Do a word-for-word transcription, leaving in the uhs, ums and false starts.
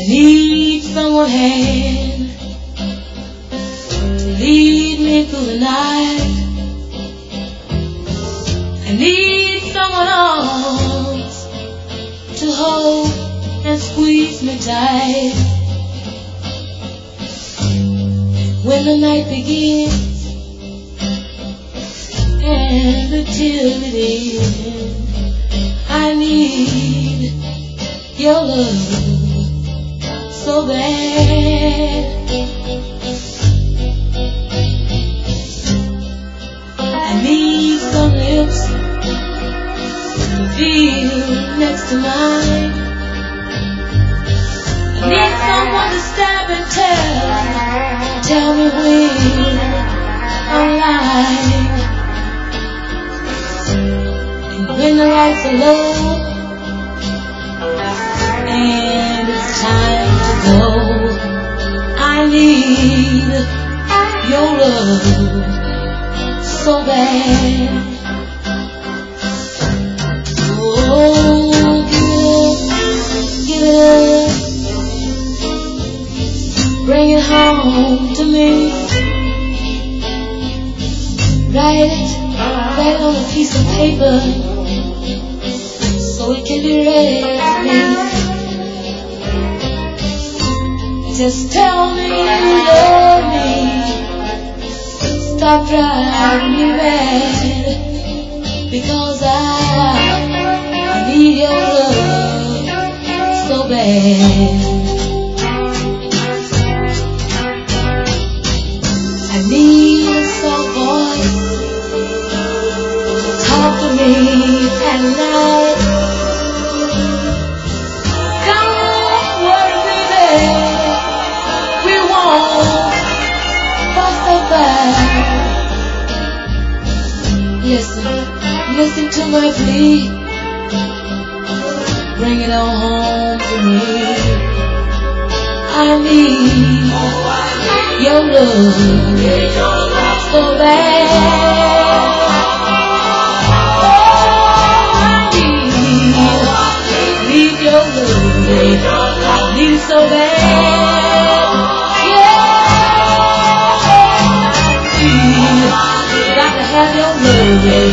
need someone hand to lead me through the night. I need someone arms to hold and squeeze me tight. When the night begins and until it ends, I need your love so bad. I need some lips to feel next to mine. I need someone to stop and tell, tell me when I'm lying. And when the lights are low and it's time to go, I need your love so bad. Oh, give it up, give it up. Bring it home to me. Write it, write it on a piece of paper so it can be read to me. Just tell me you love me. Stop driving me mad, because I, I need your love so bad. I need a soft voice to talk to me at night. Don't worry, baby, we won't fuss about. Listen, listen to my plea. Bring it on home to me. I need your love so bad. Oh, I need, need your love. I need it so bad. Yeah, I need, got to have your love.